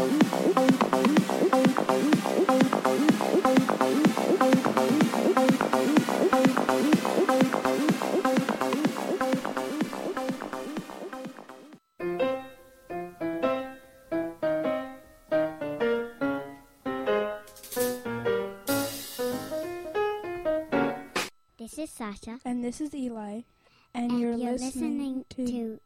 This is Sasha. And this is Eli. And you're listening to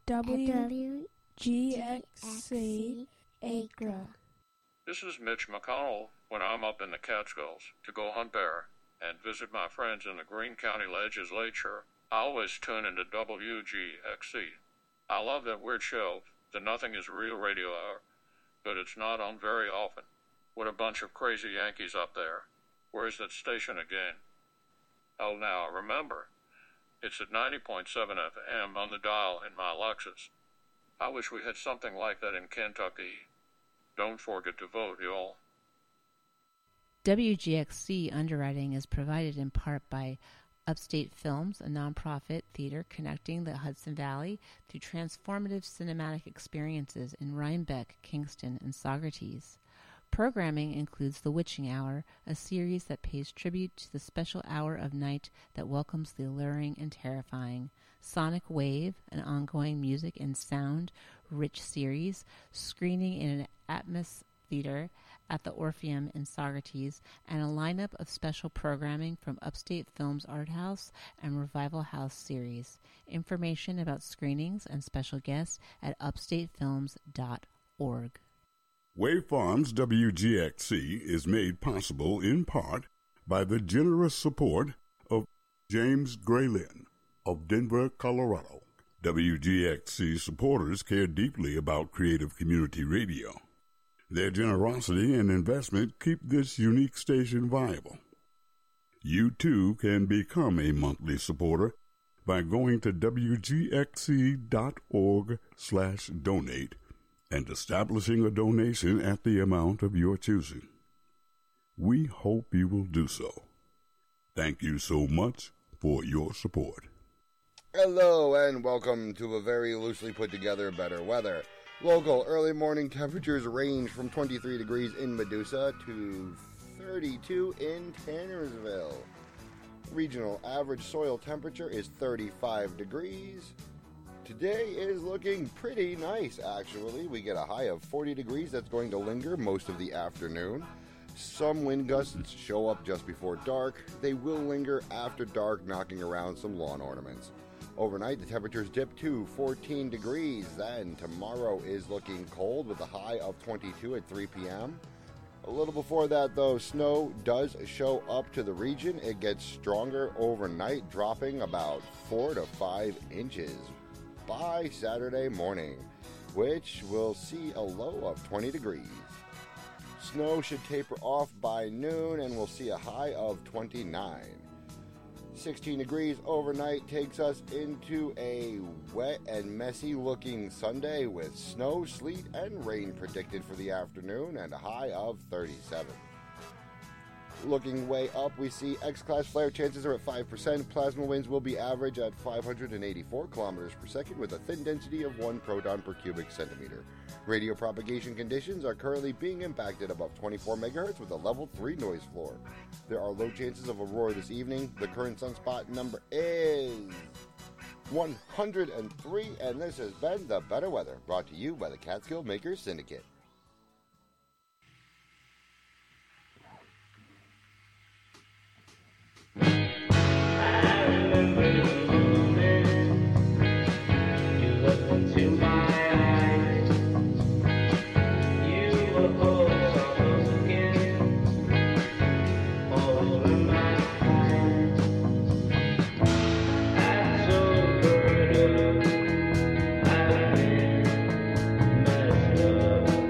WGXC Acra. This is Mitch McConnell when I'm up in the Catskills to go hunt bear and visit my friends in the Greene County Legislature. I always tune into WGXC. I love that weird show, the Nothing is Real radio hour, but it's not on very often. What a bunch of crazy Yankees up there. Where's that station again? Oh, now, remember, it's at 90.7 FM on the dial in my Lexus. I wish we had something like that in Kentucky. Don't forget to vote, y'all. WGXC underwriting is provided in part by Upstate Films, a nonprofit theater connecting the Hudson Valley through transformative cinematic experiences in Rhinebeck, Kingston, and Saugerties. Programming includes The Witching Hour, a series that pays tribute to the special hour of night that welcomes the alluring and terrifying. Sonic Wave, an ongoing music and sound-rich series, screening in an Atmos Theater at the Orpheum in Saugerties, and a lineup of special programming from Upstate Films Art House and Revival House series. Information about screenings and special guests at upstatefilms.org. Wave Farms WGXC is made possible in part by the generous support of James Graylin of Denver, Colorado. WGXC supporters care deeply about creative community radio. Their generosity and investment keep this unique station viable. You too can become a monthly supporter by going to wgxc.org/donate and establishing a donation at the amount of your choosing. We hope you will do so. Thank you so much for your support. Hello and welcome to a very loosely put together better weather. Local early morning temperatures range from 23 degrees in Medusa to 32 in Tannersville. Regional average soil temperature is 35 degrees. Today is looking pretty nice, actually. We get a high of 40 degrees that's going to linger most of the afternoon. Some wind gusts show up just before dark. They will linger after dark, knocking around some lawn ornaments. Overnight, the temperatures dip to 14 degrees. Then tomorrow is looking cold with a high of 22 at 3 p.m. A little before that, though, snow does show up to the region. It gets stronger overnight, dropping about 4 to 5 inches by Saturday morning, which will see a low of 20 degrees. Snow should taper off by noon and we'll see a high of 29. 16 degrees overnight takes us into a wet and messy looking Sunday with snow, sleet, and rain predicted for the afternoon and a high of 37. Looking way up, we see X-class flare chances are at 5%. Plasma winds will be average at 584 kilometers per second with a thin density of 1 proton per cubic centimeter. Radio propagation conditions are currently being impacted above 24 megahertz with a level 3 noise floor. There are low chances of aurora this evening. The current sunspot number is 103, and this has been The Better Weather, brought to you by the Catskill Makers Syndicate. Love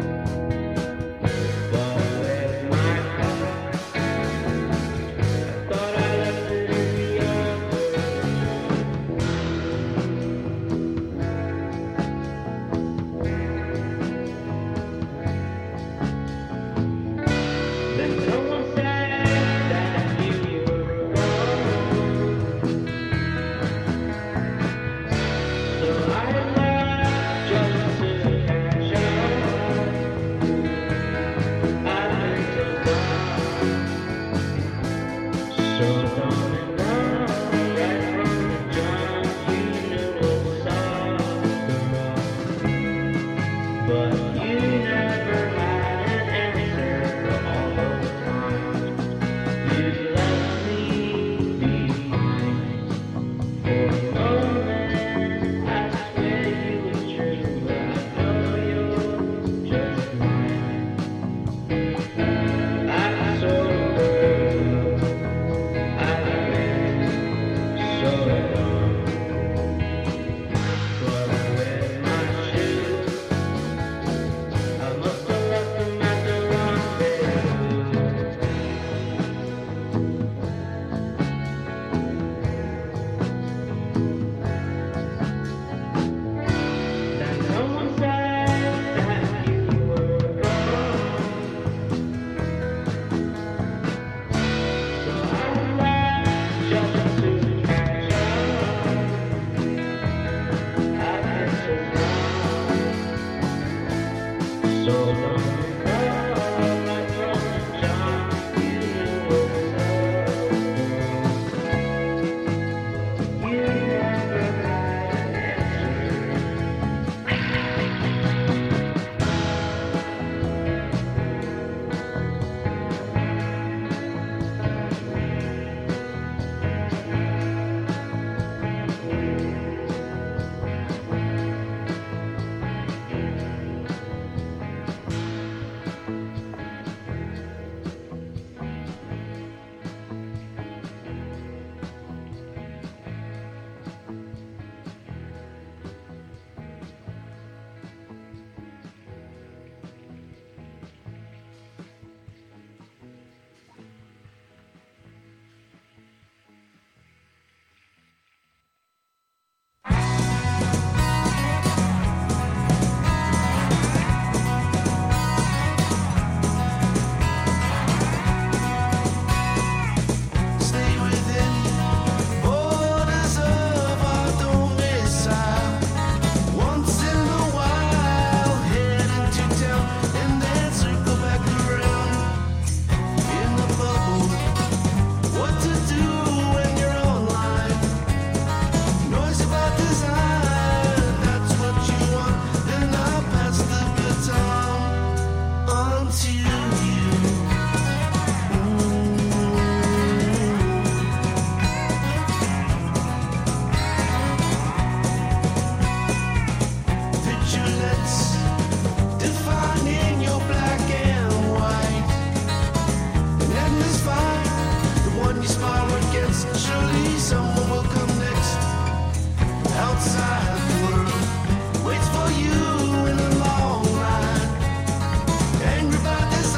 Waits for you in a long line. Angry about this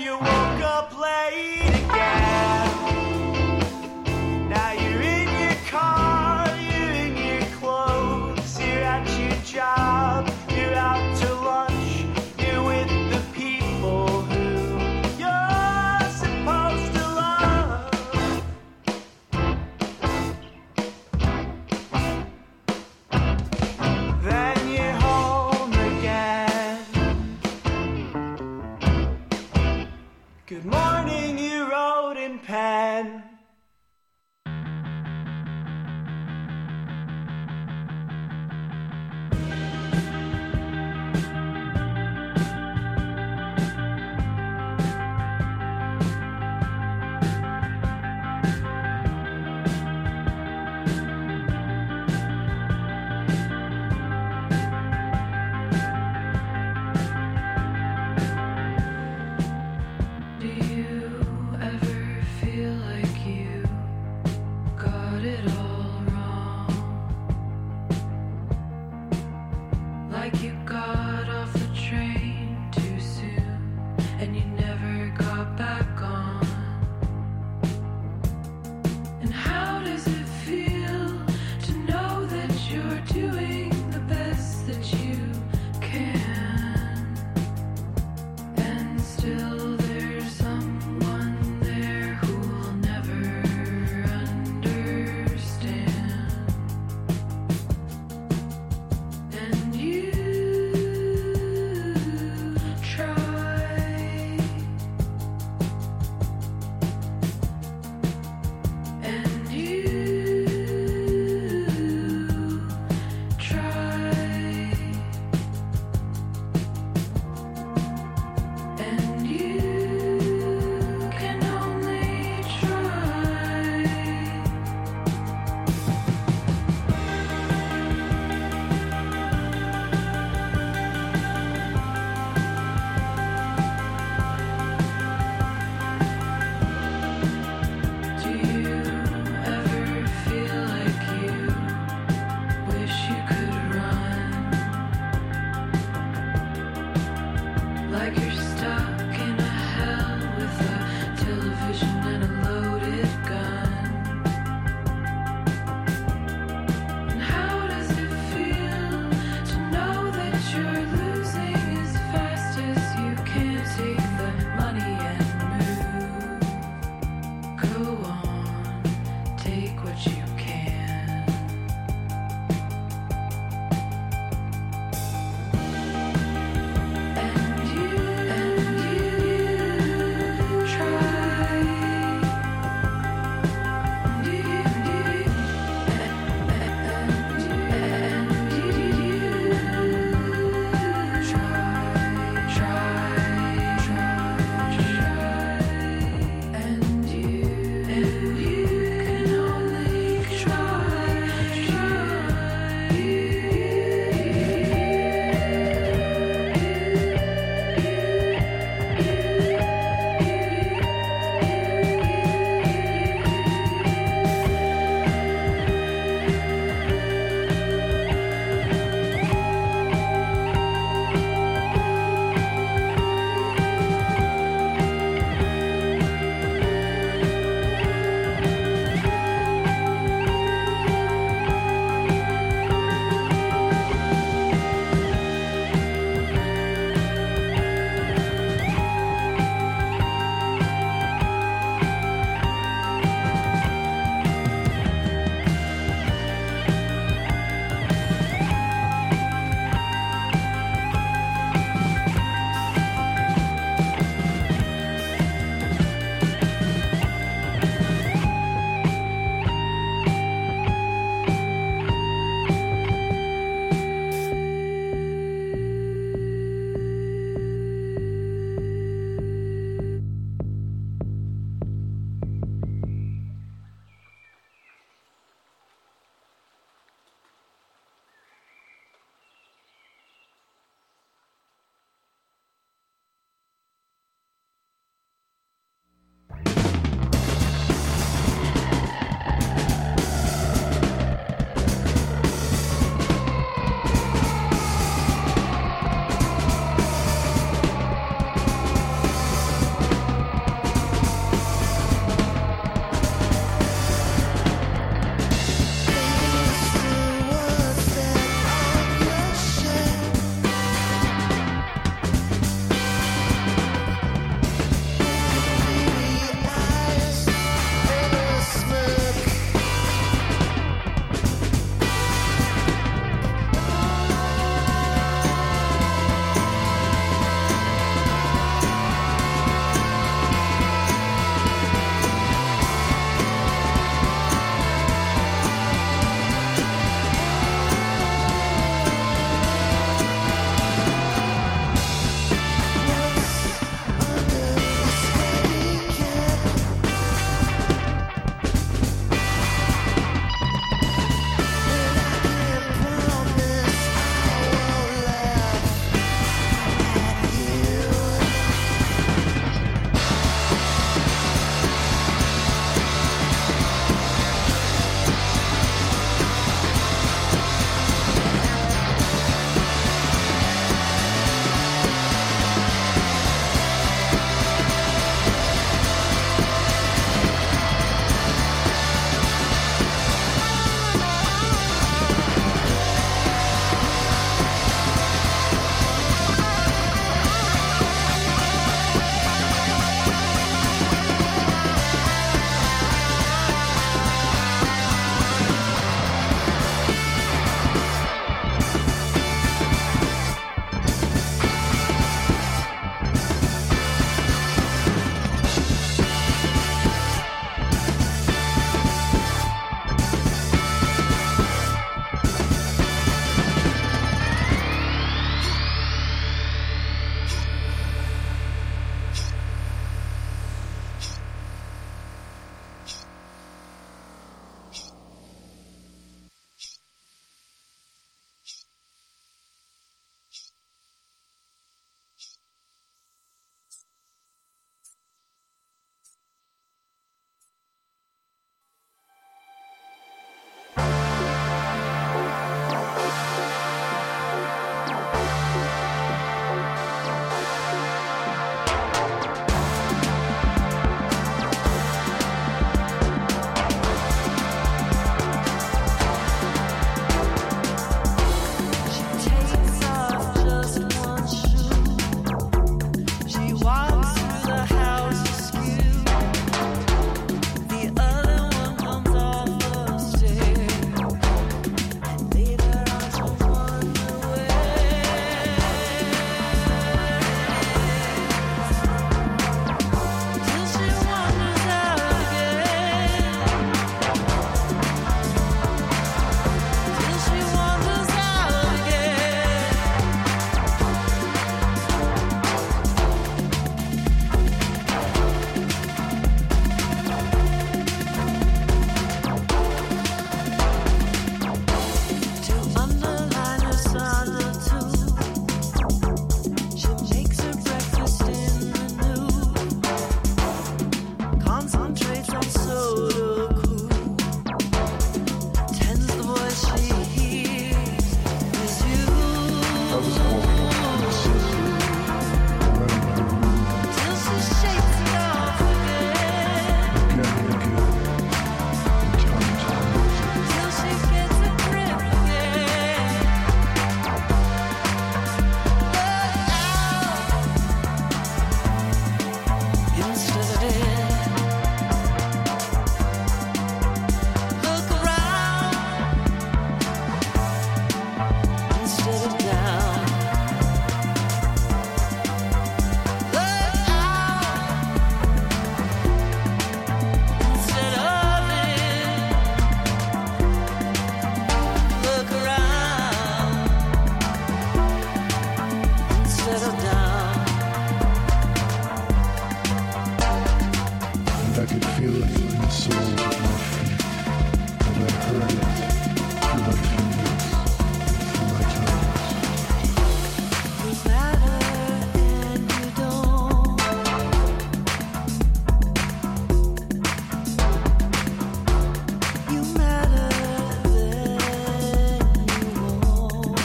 you woke up late again. Now you're in your car, you're in your clothes, you're at your job, you're out to lunch, you're with the people who you're supposed to love. Then you're home again. Good morning, you wrote in pen. Do you ever feel like you got it all wrong? Like you got off the train too soon and you never got back on? And how does it feel to know that you're doing the best that you can? And still there's someone there who'll never understand. And you try. And you try. could feel it in the soles of my feet, and I heard it through my fingers, through my toes. You matter and you don't. You matter then you won't.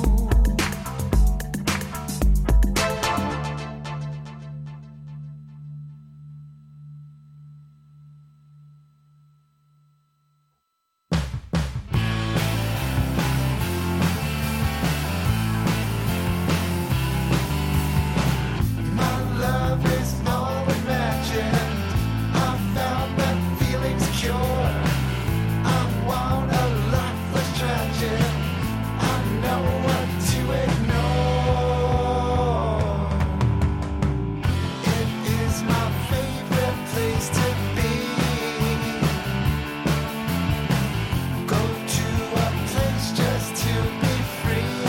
My love is all imagined. I found that feeling's cure. I want a life less tragic. I know what to ignore. It is my favorite place to be. Go to a place just to be free.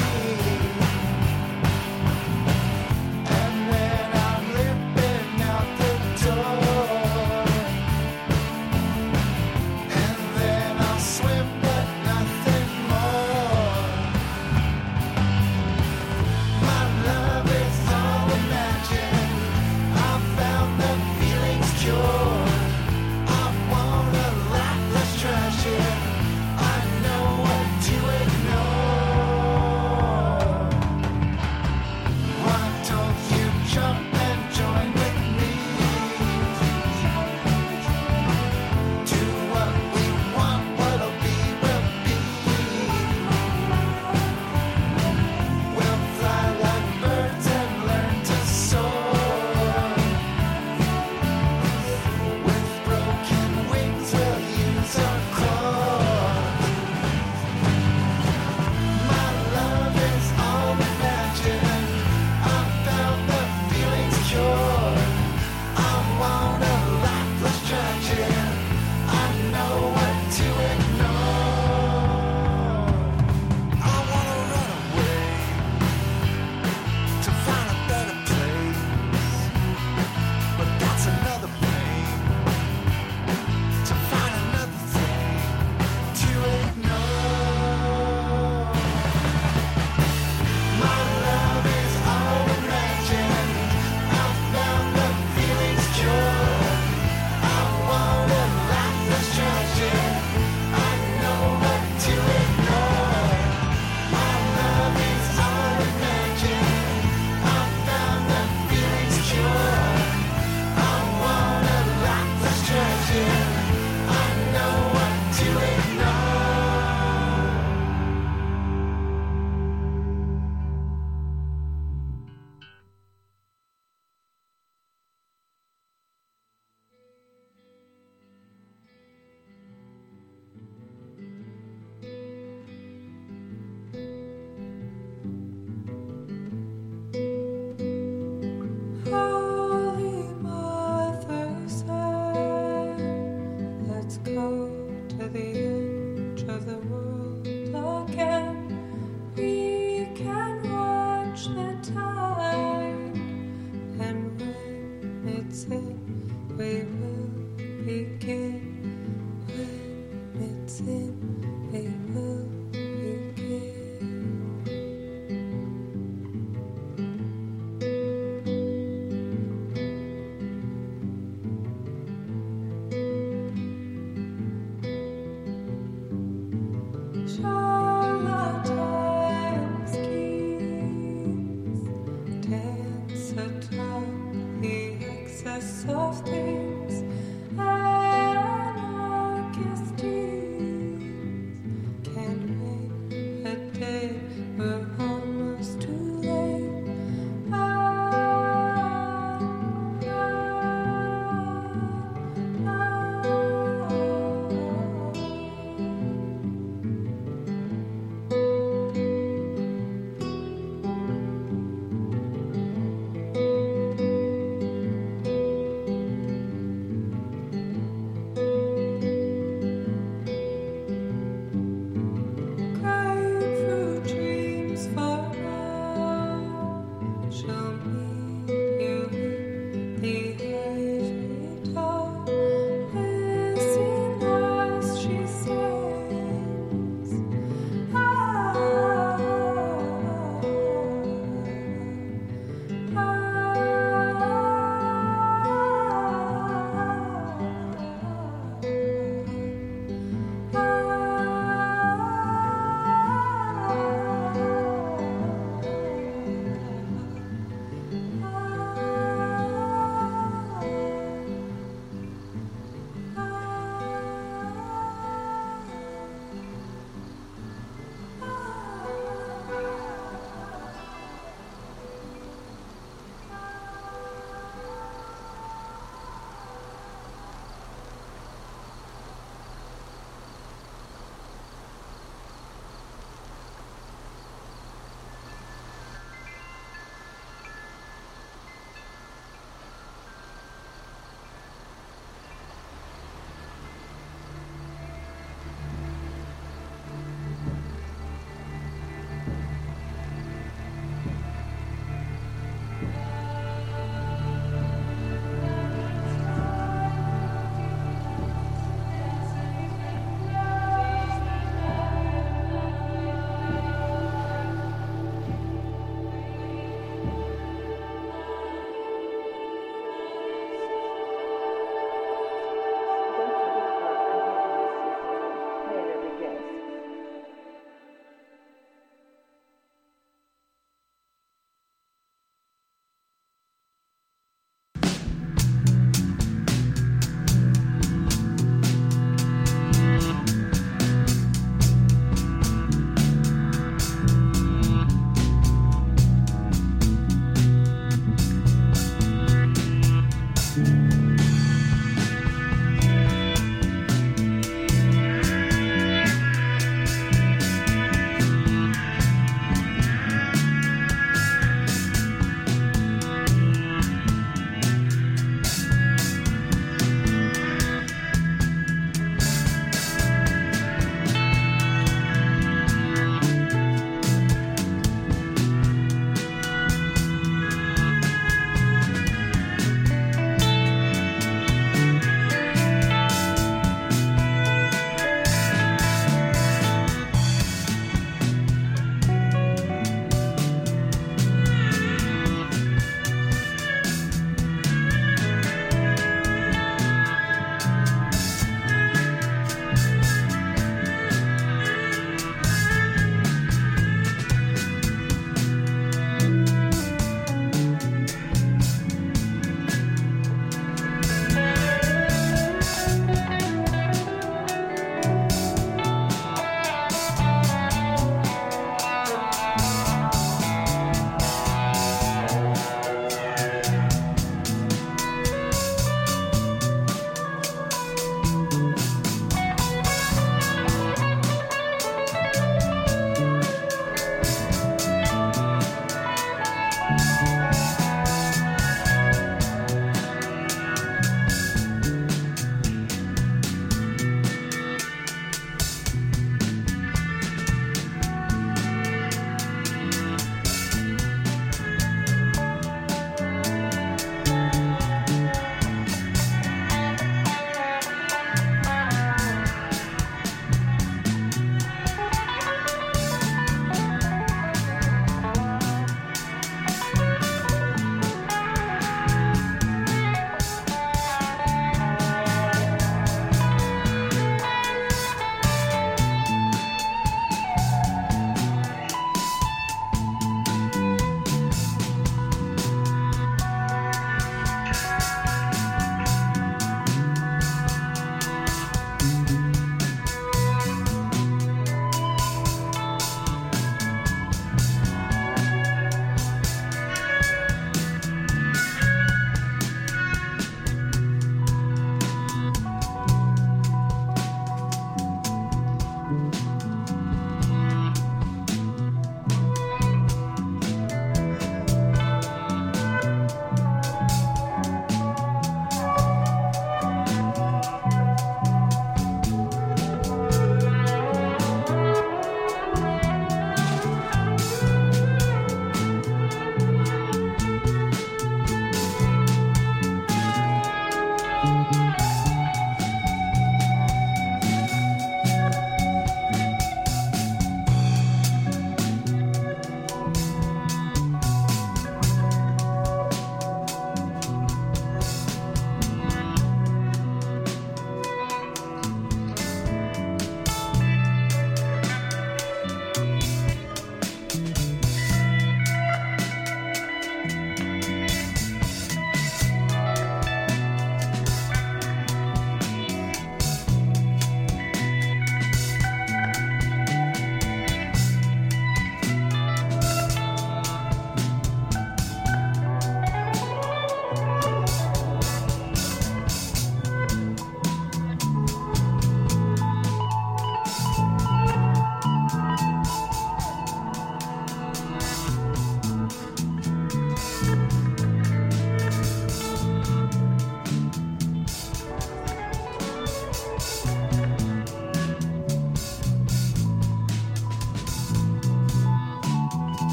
And then I'm limping out the door. And then I'll swim, but nothing more. My love is all imagined. I found the feeling's cure. I want a life less tragic. I know what to ignore. Why don't you jump and join with me? Do what we want, what'll be will be. We'll fly like birds and learn to soar. With broken wings, we'll use our claws. My love is all imagined. I found the feeling's cure. I want a life less tragic. I know what to ignore. I wanna run away to find a better place, but that's another plane. To find another thing to ignore. My love is all imagined. I found the feeling's cure. I want a life less tragic. I know what to ignore. My love is all imagined. I found the feeling's cure. I want a life less tragic. I know what to ignore. Holy Mother said, let's go to the edge of the world again. We can watch the tide, and when it's in, we will begin. When it's in, we will begin. Charlatan schemes dance atop the excess of things. Anarchist deeds can't wait a day. We're almost too late.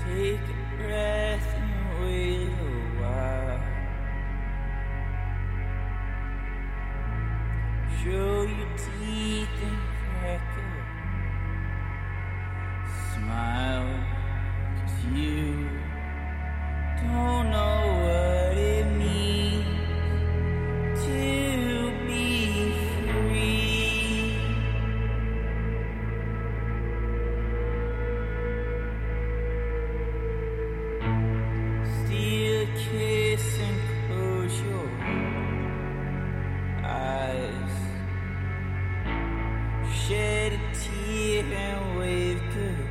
Take a breath and wait a while. Show your teeth and crack a smile, 'cause you don't know what it means to be free. Steal a kiss and close your eyes. Shed a tear and wave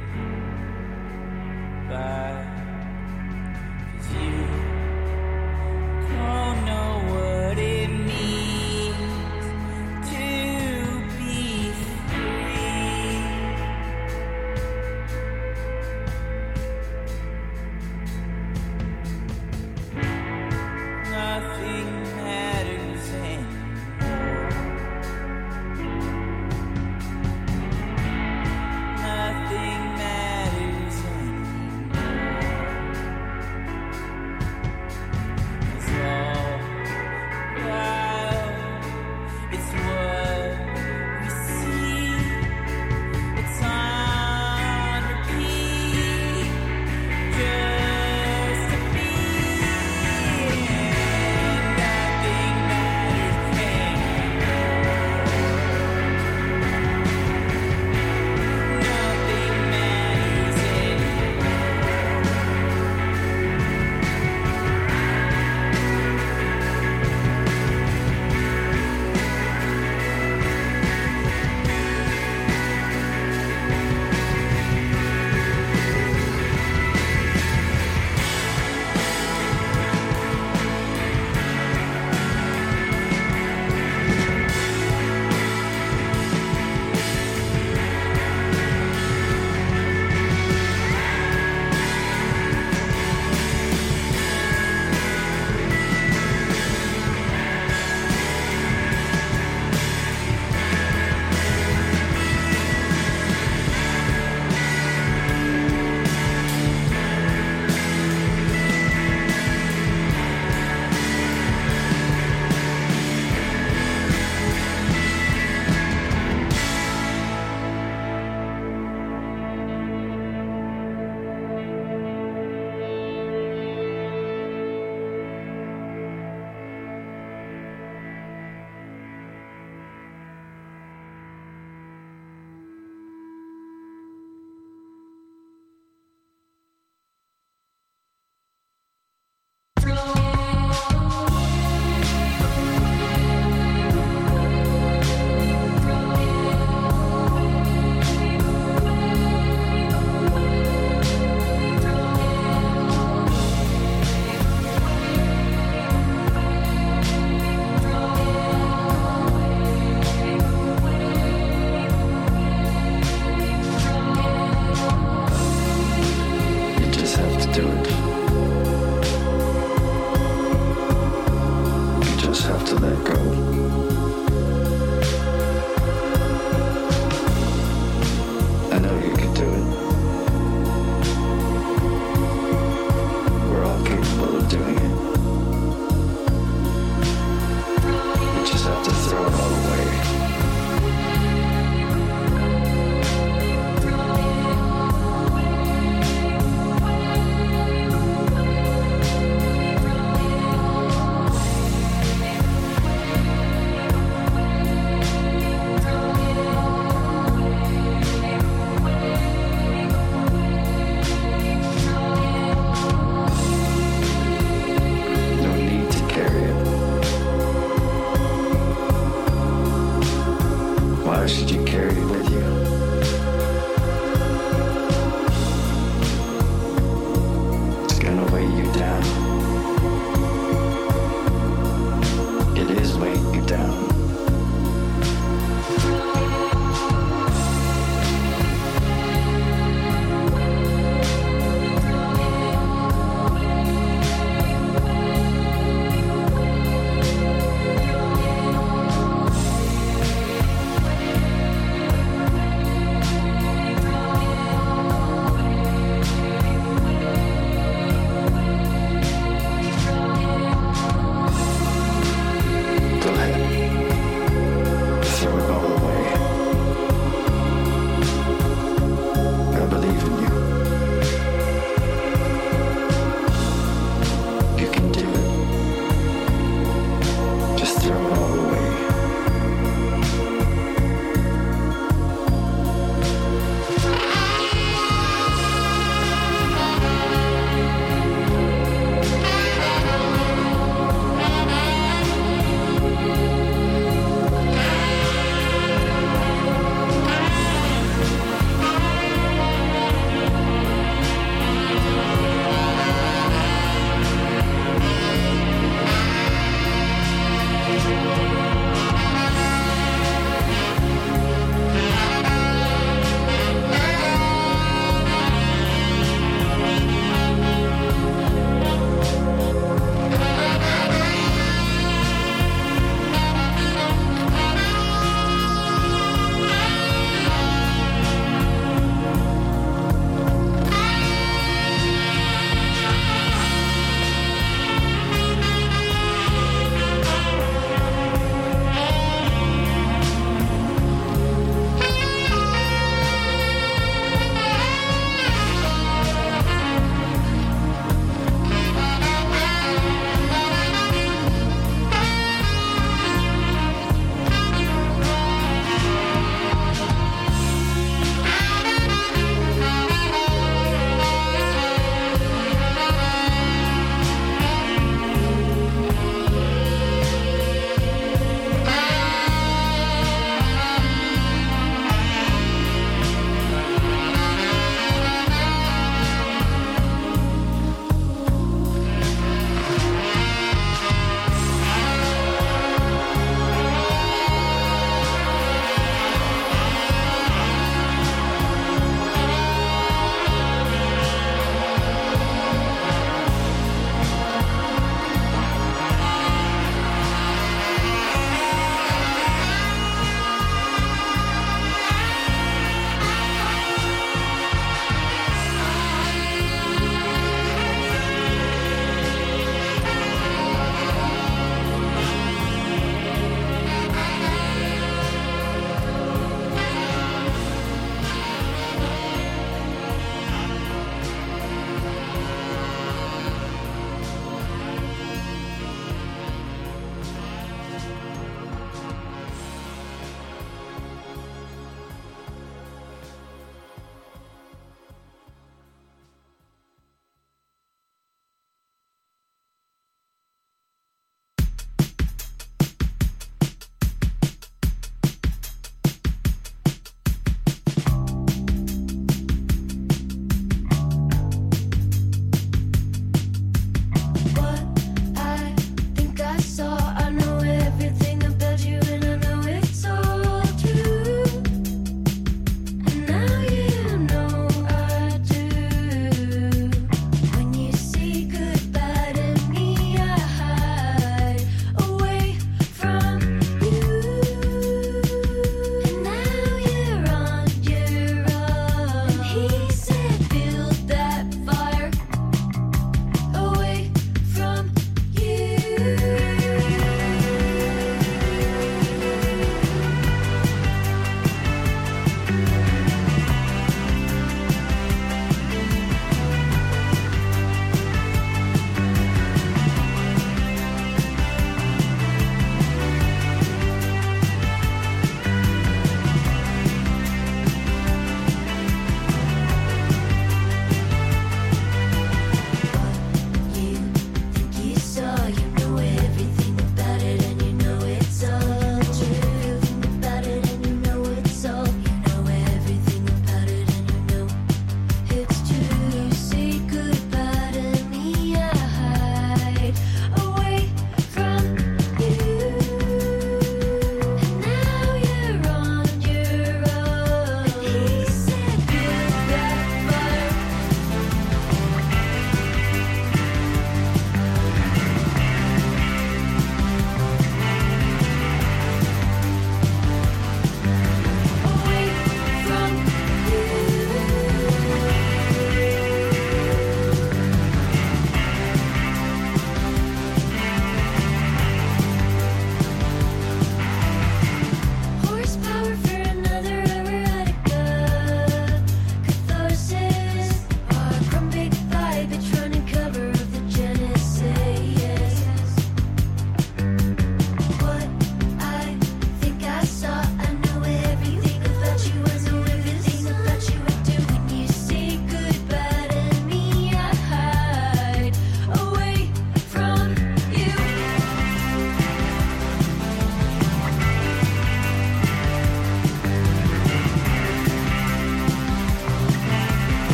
goodbye. 'Cause you don't know what it means to be free. Nothing matters anymore. Nothing matters anymore.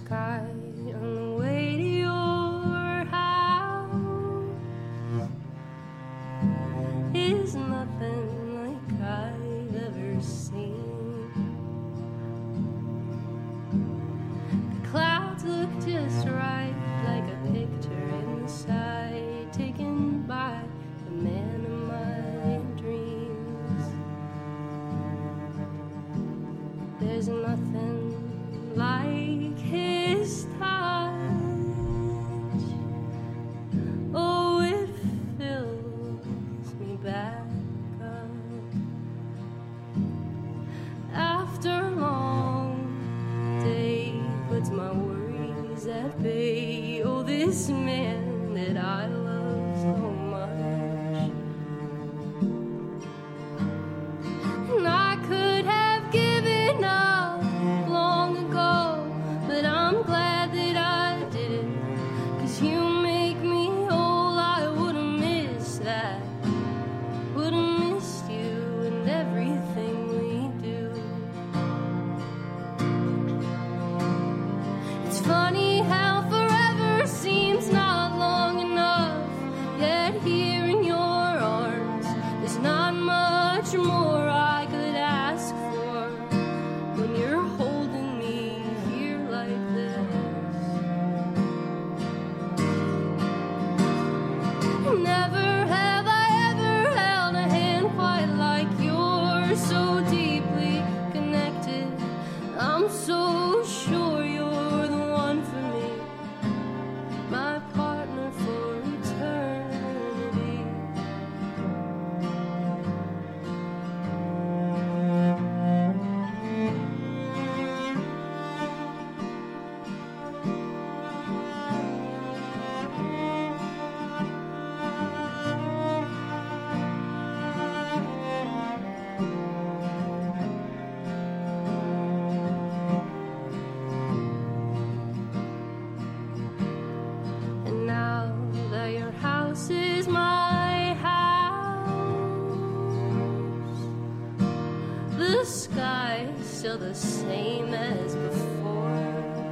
sky on the way to your house is nothing like I've ever seen. The clouds look just right, like a picture in the sky, taken by the man of my dreams. There's nothing like his touch. Oh, it fills me back up. After a long day, puts my worries at bay. Oh, this man that I love so much. And I could have given up long ago, but I'm glad that I didn't. 'Cause you make me whole, I would've missed that. Would've missed you and everything we do. It's funny how forever seems not long enough, yet here in your arms there's not much more I could ask for when you're holding me here like this. Never have I ever held a hand quite like yours, so deeply connected. I'm so sure you're the one for me, my partner for eternity. And now that your house is my house, the sky's still the same as before.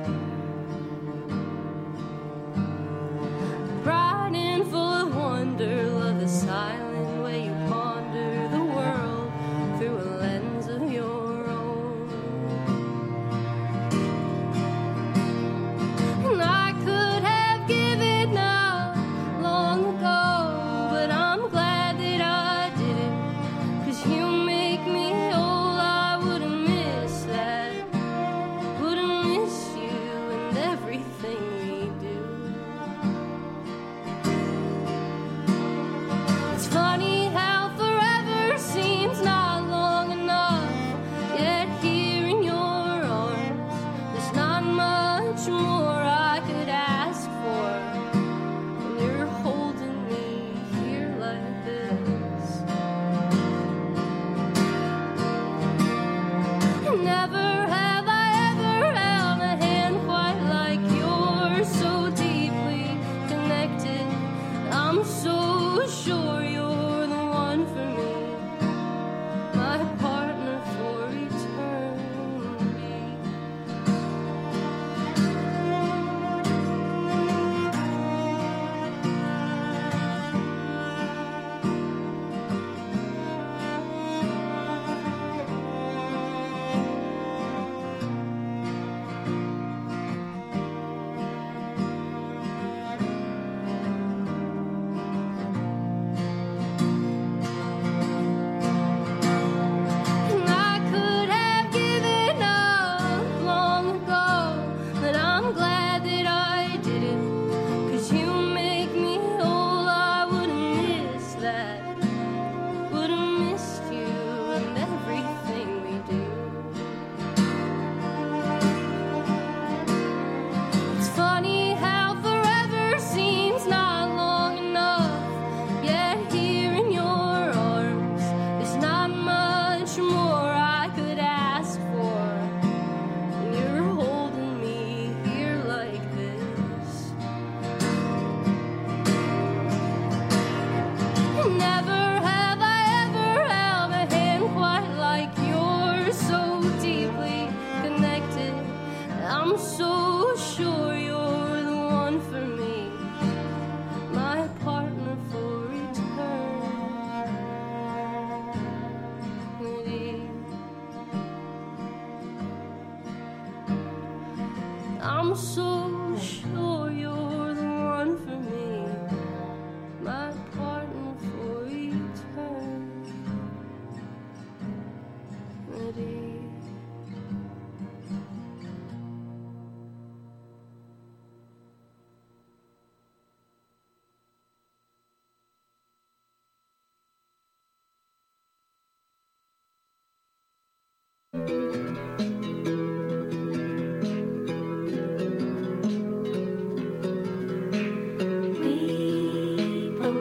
Bright and full of wonder, love the silent way you ponder the world through a lens of your own. And I could have given up long ago, but I'm glad that I didn't. 'Cause you make me whole, I would've missed that. Would've missed you and everything we do. It's funny how forever seems not long enough, yet here in your arms there's not much more I could ask for when you're holding me here like this. Never have I ever held a hand quite like yours. so sure you're the one for me, my partner for eternity.